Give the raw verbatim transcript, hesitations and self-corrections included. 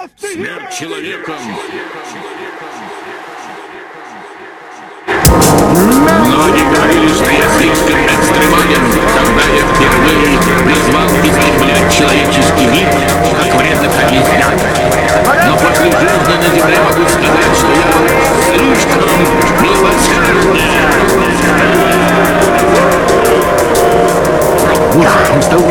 Смерть человеком. Многие говорили, что я слишком экстремален, когда я впервые назвал истреблять человеческий вид как вредных обезьян. Но после жизни на земле могу сказать, что я слишком милосерден. Вот он стал